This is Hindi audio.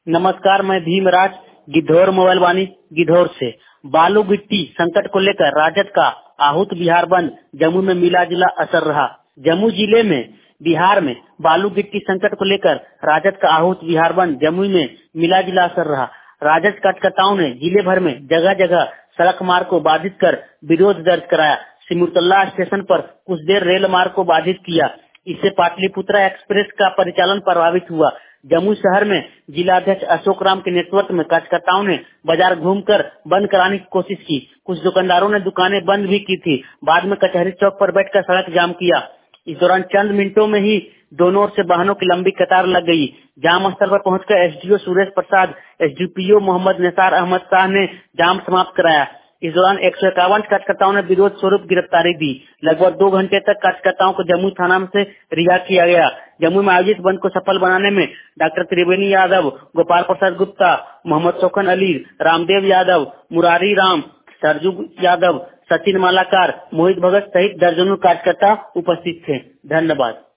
नमस्कार, मैं भीमराज गिद्धौर मोबाइल वाणी गिद्धौर से। बालू गिट्टी संकट को लेकर राजद का आहूत बिहार बंद जम्मू में मिला जुला असर रहा। जम्मू जिले में बिहार में बालू गिट्टी संकट को लेकर राजद का आहूत बिहार बंद जम्मू में मिला जुला असर रहा। राजद कार्यकर्ताओं ने जिले भर में जगह जगह सड़क मार्ग को बाधित कर विरोध दर्ज कराया। सिमुलतला स्टेशन पर कुछ देर रेल मार्ग को बाधित किया। इससे पाटलिपुत्रा एक्सप्रेस का परिचालन प्रभावित हुआ। जम्मू शहर में जिलाध्यक्ष अशोक राम के नेतृत्व में कार्यकर्ताओं ने बाजार घूमकर बंद कराने की कोशिश की। कुछ दुकानदारों ने दुकानें बंद भी की थी। बाद में कचहरी चौक पर बैठकर सड़क जाम किया। इस दौरान चंद मिनटों में ही दोनों ओर से वाहनों की लंबी कतार लग गई। जाम स्थल पर पहुंचकर एसडीओ सुरेश प्रसाद, एसडीपीओ मोहम्मद निसार अहमद शाह ने जाम समाप्त कराया। इस दौरान 151 कार्यकर्ताओं ने विरोध स्वरूप गिरफ्तारी दी। लगभग 2 घंटे तक कार्यकर्ताओं को जम्मू थाना से रिहा किया गया। जम्मू में आयोजित बंद को सफल बनाने में डॉक्टर त्रिवेणी यादव, गोपाल प्रसाद गुप्ता, मोहम्मद शौकन अली, रामदेव यादव, मुरारी राम, सरजू यादव, सचिन मालाकार, मोहित भगत सहित दर्जनों कार्यकर्ता उपस्थित थे। धन्यवाद।